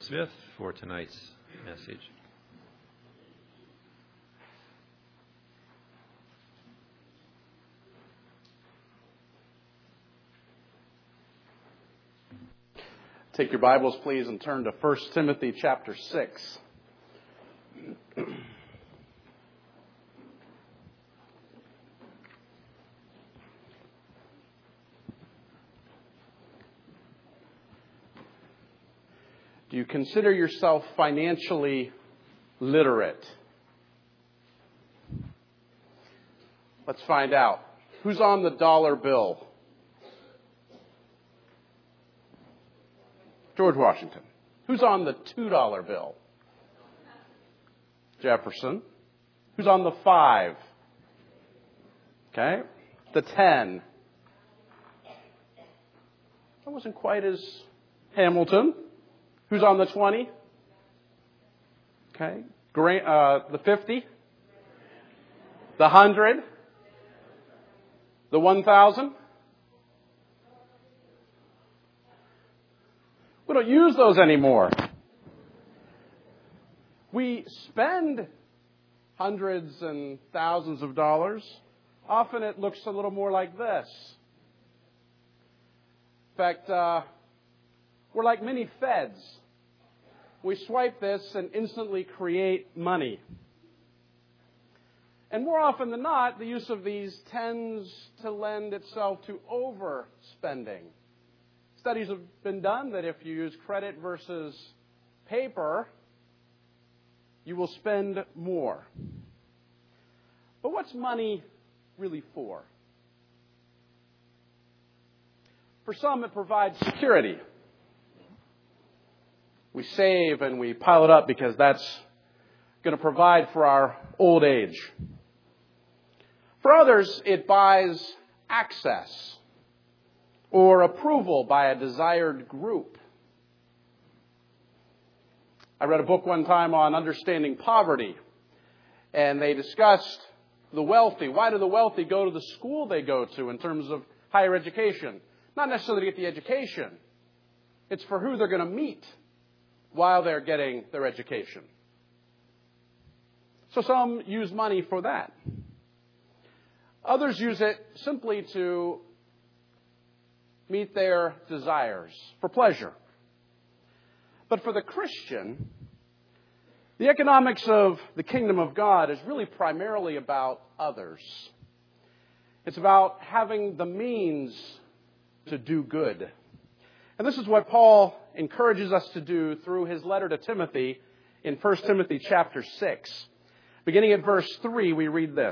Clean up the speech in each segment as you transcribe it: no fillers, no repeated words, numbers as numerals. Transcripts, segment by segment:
Smith for tonight's message. Take your Bibles, please, and turn to 1 Timothy chapter 6. Do you consider yourself financially literate? Let's find out. Who's on the dollar bill? George Washington. Who's on the $2 bill? Jefferson. Who's on the 5? Okay. The 10. That wasn't quite as Hamilton. Who's on the 20? Okay. The 50? The 100? The 1,000? We don't use those anymore. We spend hundreds and thousands of dollars. Often it looks a little more like this. In fact, we're like mini feds. We swipe this and instantly create money. And more often than not, the use of these tends to lend itself to overspending. Studies have been done that if you use credit versus paper, you will spend more. But what's money really for? For some, it provides security. We save and we pile it up because that's going to provide for our old age. For others, it buys access or approval by a desired group. I read a book one time on understanding poverty, and they discussed the wealthy. Why do the wealthy go to the school they go to in terms of higher education? Not necessarily to get the education. It's for who they're going to meet while they're getting their education. So some use money for that. Others use it simply to meet their desires, for pleasure. But for the Christian, the economics of the kingdom of God is really primarily about others. It's about having the means to do good. And this is what Paul encourages us to do through his letter to Timothy in 1 Timothy chapter 6. Beginning at verse 3, we read this.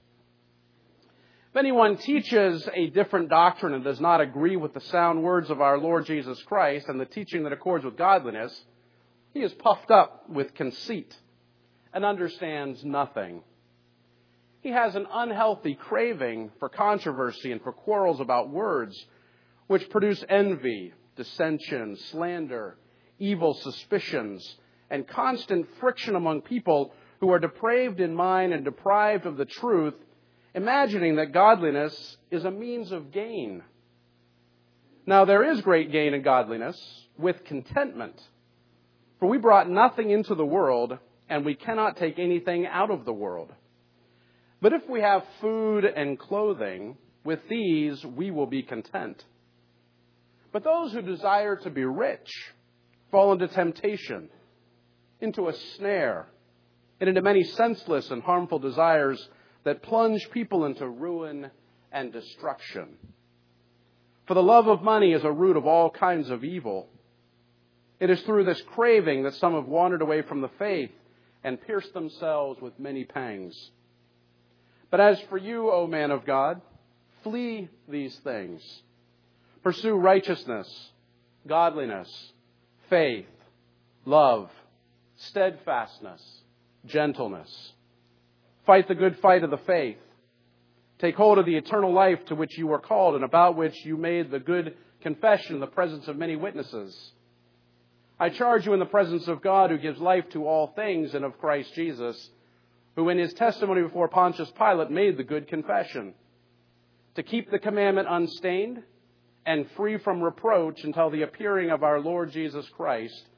If anyone teaches a different doctrine and does not agree with the sound words of our Lord Jesus Christ and the teaching that accords with godliness, he is puffed up with conceit and understands nothing. He has an unhealthy craving for controversy and for quarrels about words, which produce envy, dissension, slander, evil suspicions, and constant friction among people who are depraved in mind and deprived of the truth, imagining that godliness is a means of gain. Now there is great gain in godliness with contentment, for we brought nothing into the world, and we cannot take anything out of the world. But if we have food and clothing, with these we will be content. But those who desire to be rich fall into temptation, into a snare, and into many senseless and harmful desires that plunge people into ruin and destruction. For the love of money is a root of all kinds of evil. It is through this craving that some have wandered away from the faith and pierced themselves with many pangs. But as for you, O man of God, flee these things. Pursue righteousness, godliness, faith, love, steadfastness, gentleness. Fight the good fight of the faith. Take hold of the eternal life to which you were called and about which you made the good confession in the presence of many witnesses. I charge you in the presence of God, who gives life to all things, and of Christ Jesus, who in his testimony before Pontius Pilate made the good confession, to keep the commandment unstained and free from reproach until the appearing of our Lord Jesus Christ,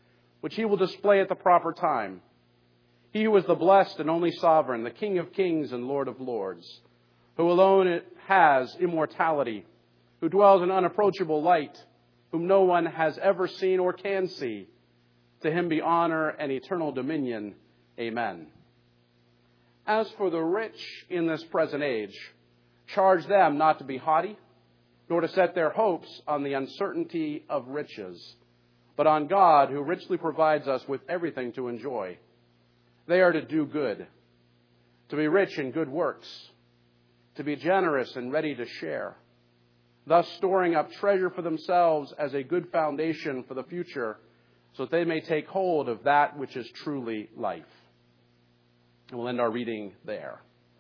which he will display at the proper time. He who is the blessed and only sovereign, the King of kings and Lord of lords, who alone has immortality, who dwells in unapproachable light, whom no one has ever seen or can see. To him be honor and eternal dominion. Amen. As for the rich in this present age, charge them not to be haughty, nor to set their hopes on the uncertainty of riches, but on God, who richly provides us with everything to enjoy. They are to do good, to be rich in good works, to be generous and ready to share, thus storing up treasure for themselves as a good foundation for the future, so that they may take hold of that which is truly life. And we'll end our reading there.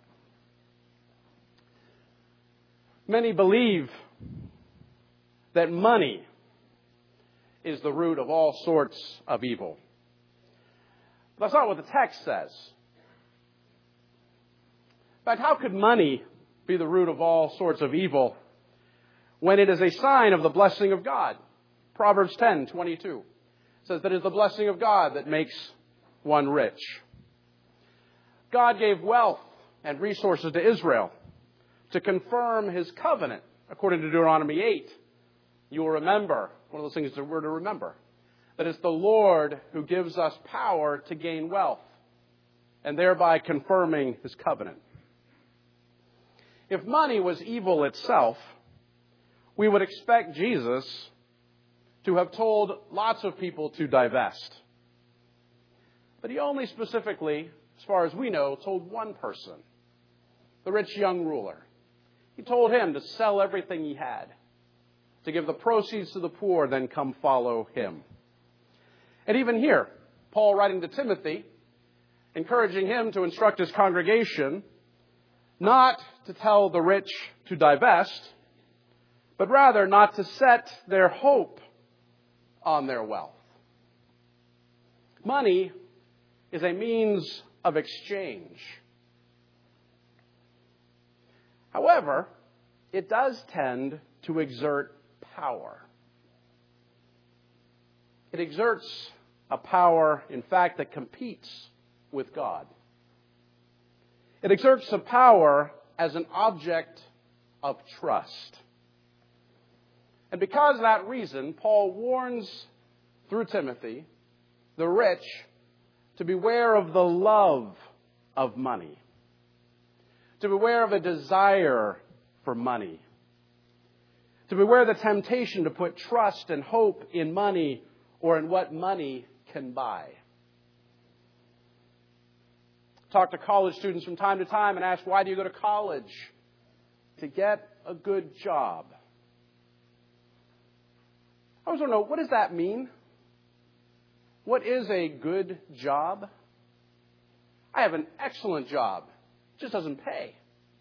Many believe that money is the root of all sorts of evil. But that's not what the text says. In fact, how could money be the root of all sorts of evil when it is a sign of the blessing of God? Proverbs 10:22 says that it is the blessing of God that makes one rich. God gave wealth and resources to Israel to confirm his covenant, according to Deuteronomy 8. You will remember, one of those things that we're to remember, that it's the Lord who gives us power to gain wealth, and thereby confirming his covenant. If money was evil itself, we would expect Jesus to have told lots of people to divest. But he only specifically, as far as we know, told one person, the rich young ruler. He told him to sell everything he had, to give the proceeds to the poor, then come follow him. And even here, Paul writing to Timothy, encouraging him to instruct his congregation not to tell the rich to divest, but rather not to set their hope on their wealth. Money is a means of exchange. However, it does tend to exert power. It exerts a power, in fact, that competes with God. It exerts a power as an object of trust. And because of that reason, Paul warns through Timothy the rich to beware of the love of money, to beware of a desire for money, to beware of the temptation to put trust and hope in money or in what money can buy. Talk to college students from time to time and ask, why do you go to college? To get a good job. I always want to know, what does that mean? What is a good job? I have an excellent job. It just doesn't pay.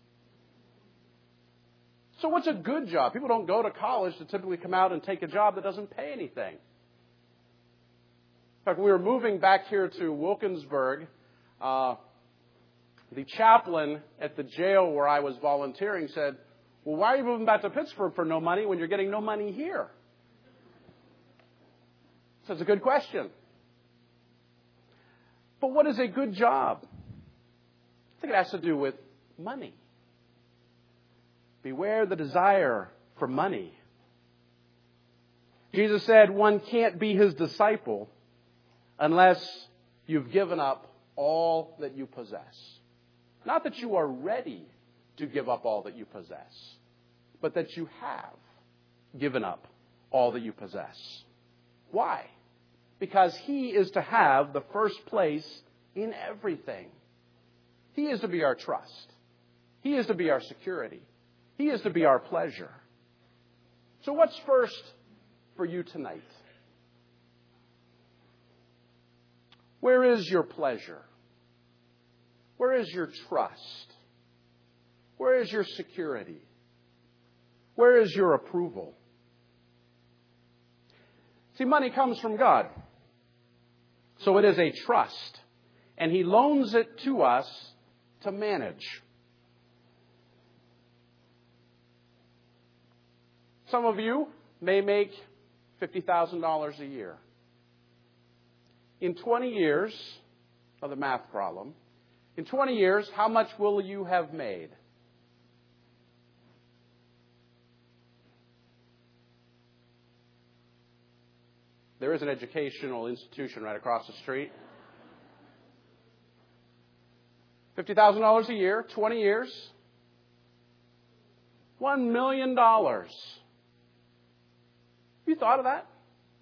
So what's a good job? People don't go to college to typically come out and take a job that doesn't pay anything. In fact, when we were moving back here to Wilkinsburg, the chaplain at the jail where I was volunteering said, well, why are you moving back to Pittsburgh for no money when you're getting no money here? So it's a good question. But what is a good job? I think it has to do with money. Beware the desire for money. Jesus said one can't be his disciple unless you've given up all that you possess. Not that you are ready to give up all that you possess, but that you have given up all that you possess. Why? Because he is to have the first place in everything. He is to be our trust. He is to be our security. He is to be our pleasure. So what's first for you tonight? Where is your pleasure? Where is your trust? Where is your security? Where is your approval? See, money comes from God. So it is a trust. And he loans it to us to manage. Some of you may make $50,000 a year. in 20 years, another math problem, in 20 years, how much will you have made? There is an educational institution right across the street. $50,000 a year, 20 years, $1 million. Have you thought of that?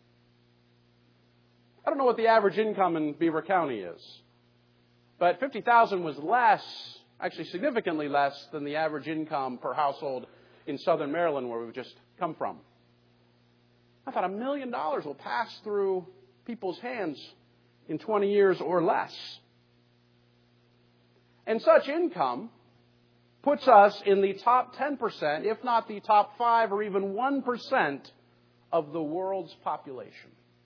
I don't know what the average income in Beaver County is, but $50,000 was less, actually significantly less than the average income per household in southern Maryland where we've just come from. I thought $1 million will pass through people's hands in 20 years or less. And such income puts us in the top 10%, if not the top 5 or even 1% of the world's population.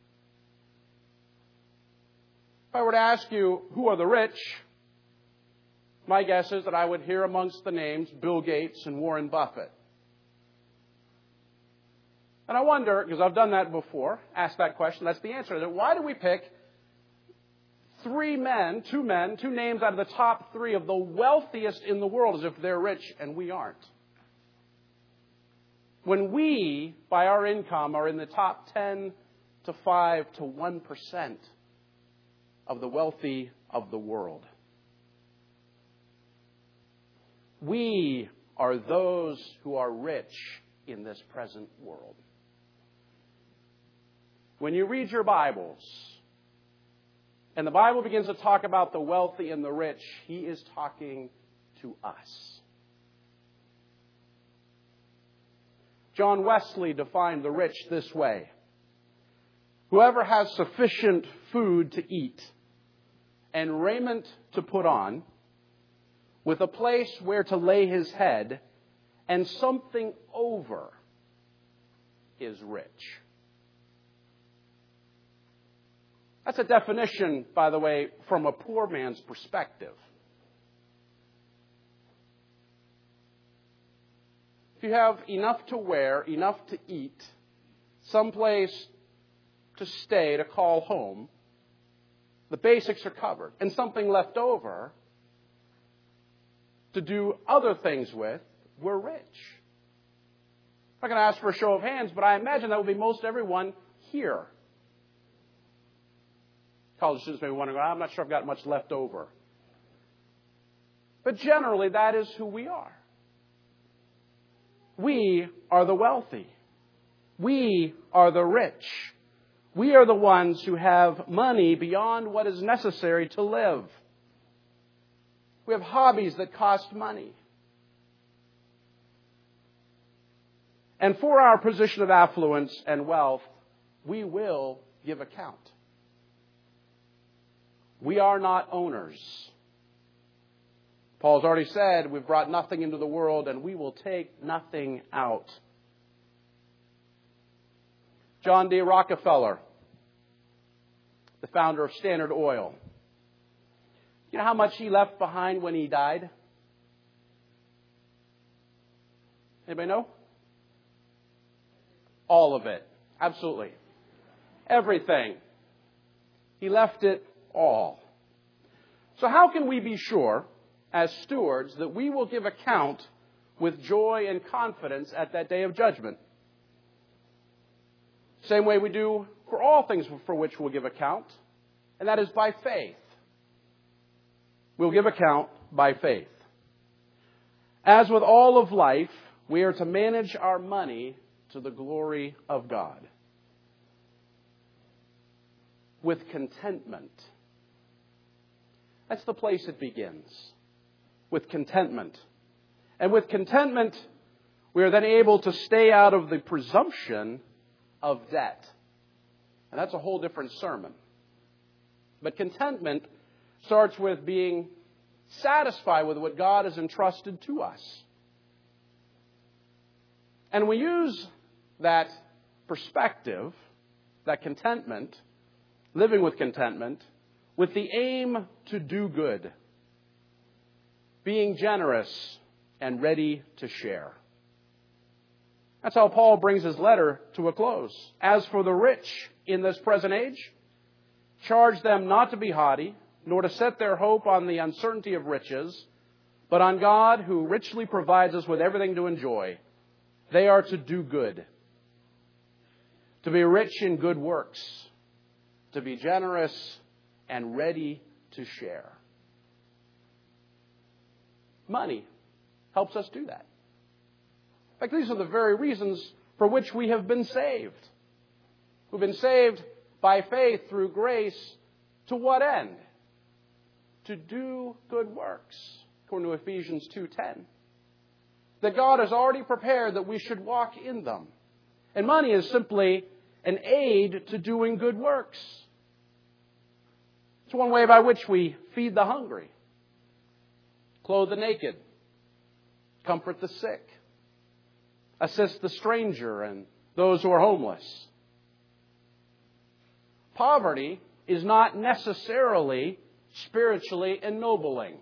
If I were to ask you, who are the rich? My guess is that I would hear amongst the names Bill Gates and Warren Buffett. And I wonder, because I've done that before, asked that question, that's the answer. Why do we pick two names out of the top 3 of the wealthiest in the world as if they're rich and we aren't? When we, by our income, are in the top 10 to 5 to 1% of the wealthy of the world. We are those who are rich in this present world. When you read your Bibles, and the Bible begins to talk about the wealthy and the rich, He is talking to us. John Wesley defined the rich this way: whoever has sufficient food to eat and raiment to put on, with a place where to lay his head, and something over, is rich. That's a definition, by the way, from a poor man's perspective. If you have enough to wear, enough to eat, someplace to stay, to call home, the basics are covered, and something left over to do other things with, we're rich. I'm not going to ask for a show of hands, but I imagine that would be most everyone here. College students may be wondering, I'm not sure I've got much left over. But generally, that is who we are. We are the wealthy. We are the rich. We are the ones who have money beyond what is necessary to live. We have hobbies that cost money. And for our position of affluence and wealth, we will give account. We are not owners. Paul's already said, we've brought nothing into the world and we will take nothing out. John D. Rockefeller, the founder of Standard Oil. You know how much he left behind when he died? Anybody know? All of it. Absolutely. Everything. He left it all. So how can we be sure, as stewards, that we will give account with joy and confidence at that day of judgment? Same way we do for all things for which we'll give account, and that is by faith. We'll give account by faith. As with all of life, we are to manage our money to the glory of God. With contentment. That's the place it begins. With contentment. And with contentment, we are then able to stay out of the presumption of debt. And that's a whole different sermon. But contentment starts with being satisfied with what God has entrusted to us. And we use that perspective, that contentment, living with contentment, with the aim to do good, being generous and ready to share. That's how Paul brings his letter to a close. As for the rich in this present age, charge them not to be haughty, nor to set their hope on the uncertainty of riches, but on God who richly provides us with everything to enjoy. They are to do good, to be rich in good works, to be generous and ready to share. Money helps us do that. In fact, these are the very reasons for which we have been saved. We've been saved by faith through grace to what end? To do good works, according to Ephesians 2:10. That God has already prepared that we should walk in them. And money is simply an aid to doing good works. It's one way by which we feed the hungry, clothe the naked, comfort the sick, assist the stranger and those who are homeless. Poverty is not necessarily spiritually ennobling.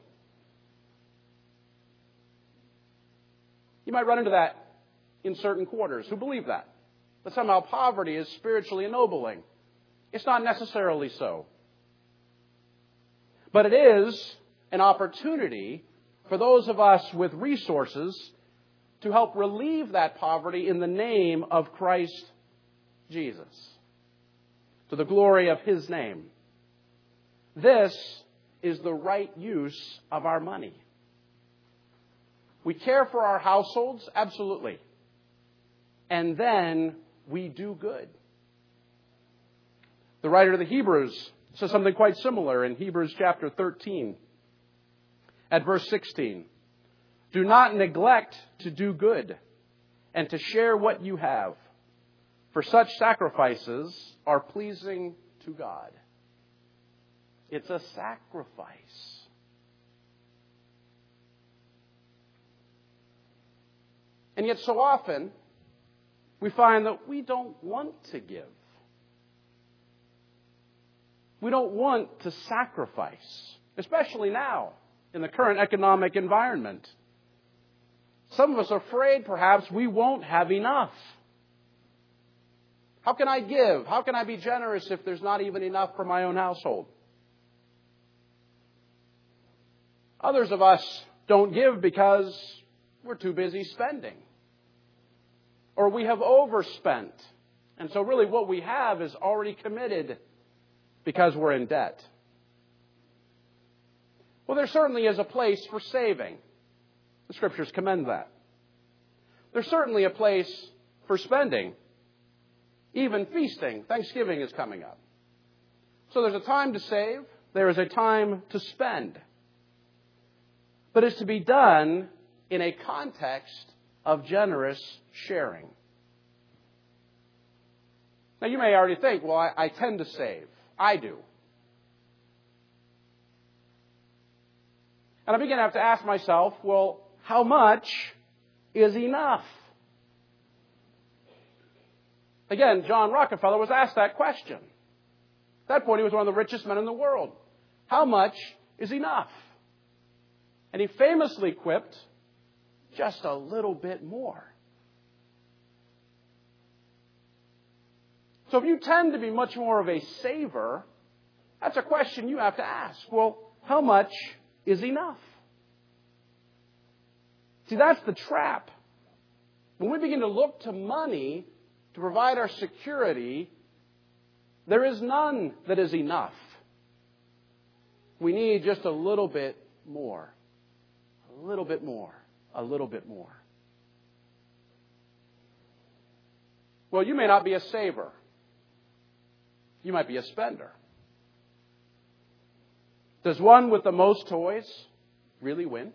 You might run into that in certain quarters who believe that somehow poverty is spiritually ennobling. It's not necessarily so. But it is an opportunity for those of us with resources to help relieve that poverty in the name of Christ Jesus, to the glory of His name. This is the right use of our money. We care for our households, absolutely. And then we do good. The writer of the Hebrews says something quite similar in Hebrews chapter 13 at verse 16. Do not neglect to do good and to share what you have, for such sacrifices are pleasing to God. It's a sacrifice. And yet so often, we find that we don't want to give. We don't want to sacrifice, especially now in the current economic environment. Some of us are afraid perhaps we won't have enough. How can I give? How can I be generous if there's not even enough for my own household? Others of us don't give because we're too busy spending. Or we have overspent. And so really what we have is already committed because we're in debt. Well, there certainly is a place for saving. The Scriptures commend that. There's certainly a place for spending. Even feasting. Thanksgiving is coming up. So there's a time to save. There is a time to spend. But it's to be done in a context of generous sharing. Now, you may already think, well, I tend to save. I do. And I begin to have to ask myself, well, how much is enough? Again, John Rockefeller was asked that question. At that point, he was one of the richest men in the world. How much is enough? And he famously quipped, just a little bit more. So if you tend to be much more of a saver, that's a question you have to ask. Well, how much is enough? See, that's the trap. When we begin to look to money to provide our security, there is none that is enough. We need just a little bit more. A little bit more. A little bit more. Well, you may not be a saver. You might be a spender. Does one with the most toys really win?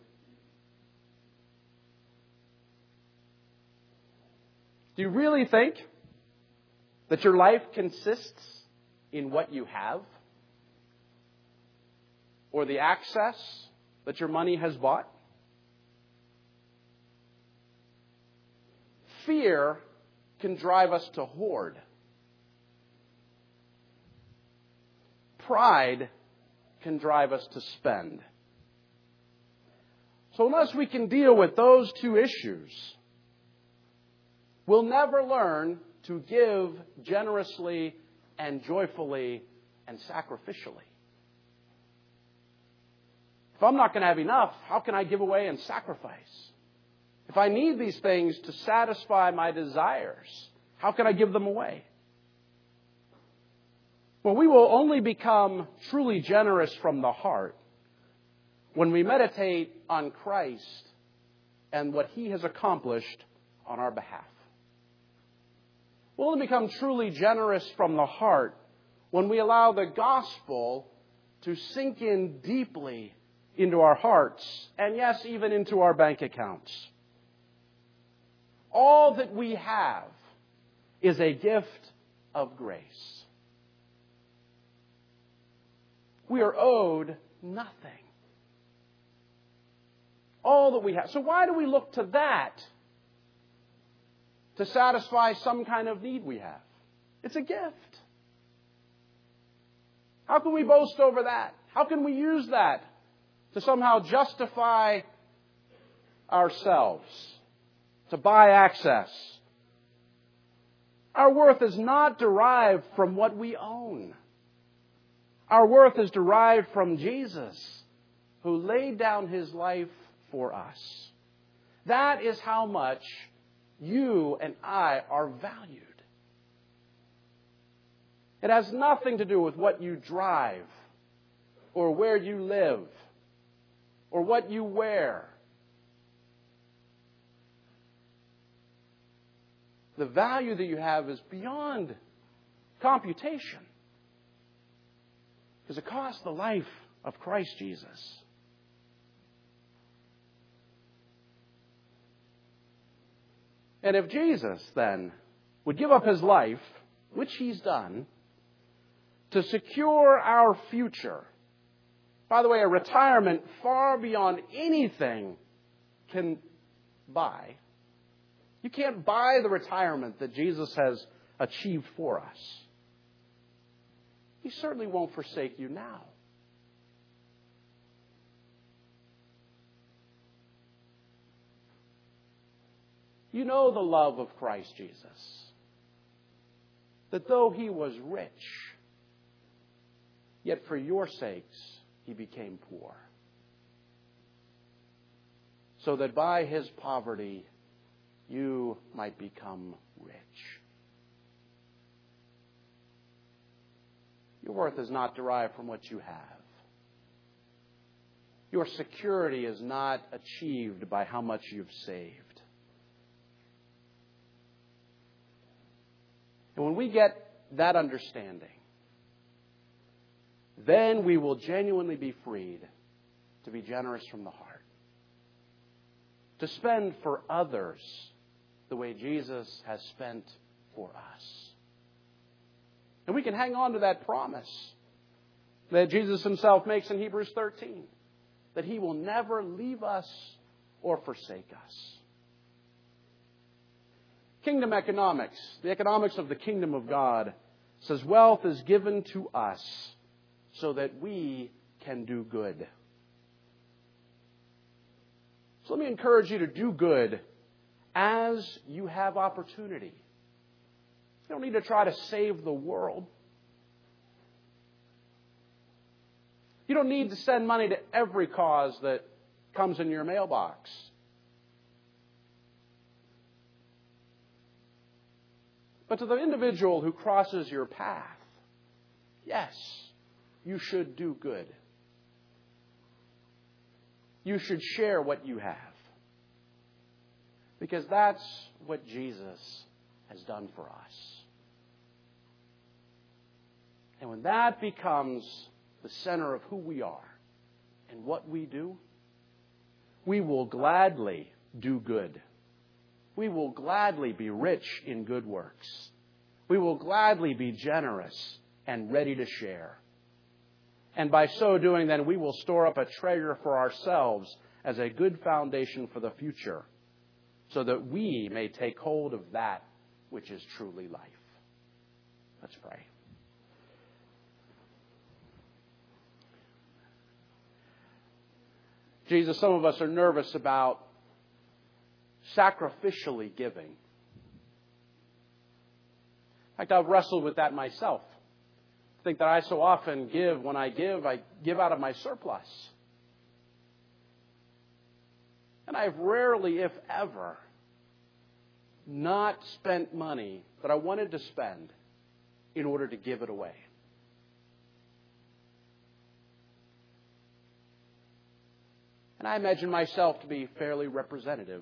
Do you really think that your life consists in what you have? Or the access that your money has bought? Fear can drive us to hoard. Pride can drive us to spend. So unless we can deal with those two issues, we'll never learn to give generously and joyfully and sacrificially. If I'm not going to have enough, how can I give away and sacrifice? If I need these things to satisfy my desires, how can I give them away? Well, we will only become truly generous from the heart when we meditate on Christ and what He has accomplished on our behalf. We'll only become truly generous from the heart when we allow the gospel to sink in deeply into our hearts and, yes, even into our bank accounts. All that we have is a gift of grace. We are owed nothing. All that we have. So why do we look to that to satisfy some kind of need we have? It's a gift. How can we boast over that? How can we use that to somehow justify ourselves, to buy access? Our worth is not derived from what we own. Our worth is derived from Jesus, who laid down His life for us. That is how much you and I are valued. It has nothing to do with what you drive, or where you live, or what you wear. The value that you have is beyond computation, because it cost the life of Christ Jesus. And if Jesus, then, would give up His life, which He's done, to secure our future, by the way, a retirement far beyond anything can buy. You can't buy the retirement that Jesus has achieved for us. He certainly won't forsake you now. You know the love of Christ Jesus, that though He was rich, yet for your sakes He became poor, so that by His poverty you might become rich. Your worth is not derived from what you have. Your security is not achieved by how much you've saved. And when we get that understanding, then we will genuinely be freed to be generous from the heart, to spend for others the way Jesus has spent for us. And we can hang on to that promise that Jesus Himself makes in Hebrews 13, that He will never leave us or forsake us. Kingdom economics, the economics of the kingdom of God, says wealth is given to us so that we can do good. So let me encourage you to do good as you have opportunity. You don't need to try to save the world. You don't need to send money to every cause that comes in your mailbox. But to the individual who crosses your path, yes, you should do good. You should share what you have. Because that's what Jesus has done for us. And when that becomes the center of who we are and what we do, we will gladly do good. We will gladly be rich in good works. We will gladly be generous and ready to share. And by so doing, then, we will store up a treasure for ourselves as a good foundation for the future, so that we may take hold of that which is truly life. Let's pray. Jesus, some of us are nervous about sacrificially giving. In fact, I've wrestled with that myself. I think that I so often give. When I give out of my surplus. And I've rarely, if ever, not spent money that I wanted to spend in order to give it away. And I imagine myself to be fairly representative.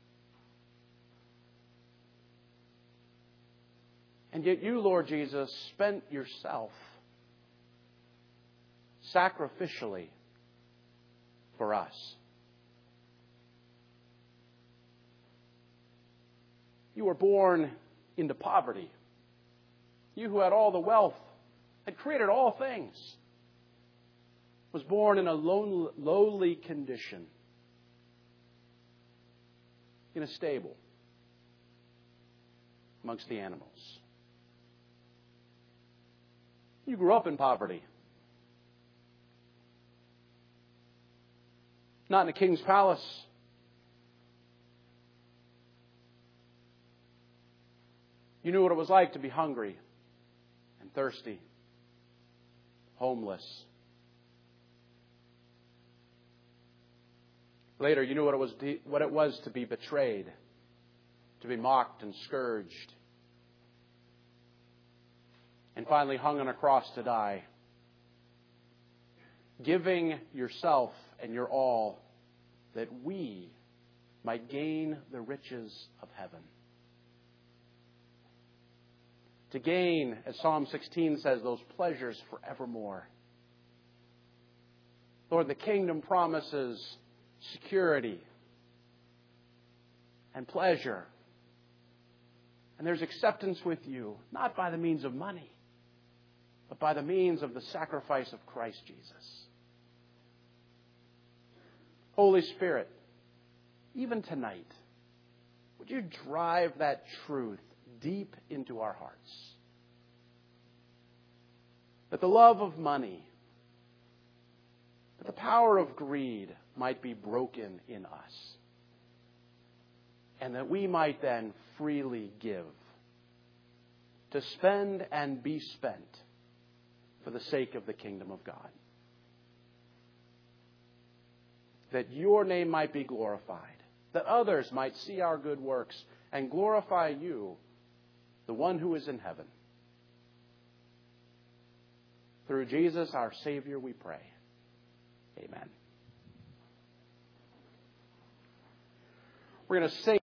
And yet you, Lord Jesus, spent yourself sacrificially for us. You were born into poverty. You who had all the wealth, had created all things, was born in a lowly condition, in a stable, amongst the animals. You grew up in poverty. Not in a king's palace. You knew what it was like to be hungry and thirsty, homeless. Later, you knew what it was to be betrayed, to be mocked and scourged, and finally hung on a cross to die, giving yourself and your all that we might gain the riches of heaven. To gain, as Psalm 16 says, those pleasures forevermore. Lord, the kingdom promises security and pleasure. And there's acceptance with you, not by the means of money, but by the means of the sacrifice of Christ Jesus. Holy Spirit, even tonight, would you drive that truth deep into our hearts? That the love of money, that the power of greed might be broken in us. And that we might then freely give, to spend and be spent for the sake of the kingdom of God. That your name might be glorified, that others might see our good works and glorify you, the one who is in heaven. Through Jesus, our Savior, we pray. Amen. We're going to sing.